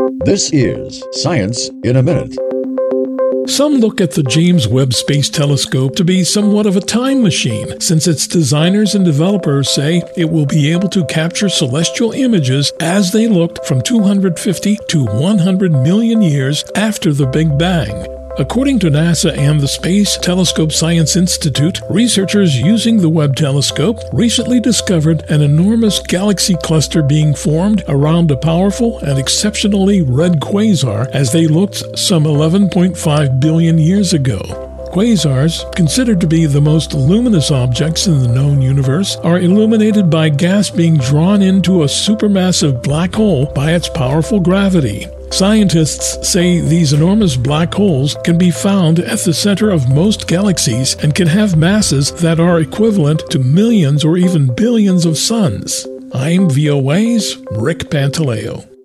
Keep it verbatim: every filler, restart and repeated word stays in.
This is Science in a Minute. Some look at the James Webb Space Telescope to be somewhat of a time machine, since its designers and developers say it will be able to capture celestial images as they looked from two hundred fifty to one hundred million years after the Big Bang. According to NASA and the Space Telescope Science Institute, researchers using the Webb telescope recently discovered an enormous galaxy cluster being formed around a powerful and exceptionally red quasar as they looked some eleven point five billion years ago. Quasars, considered to be the most luminous objects in the known universe, are illuminated by gas being drawn into a supermassive black hole by its powerful gravity. Scientists say these enormous black holes can be found at the center of most galaxies and can have masses that are equivalent to millions or even billions of suns. I'm V O A's Rick Pantaleo.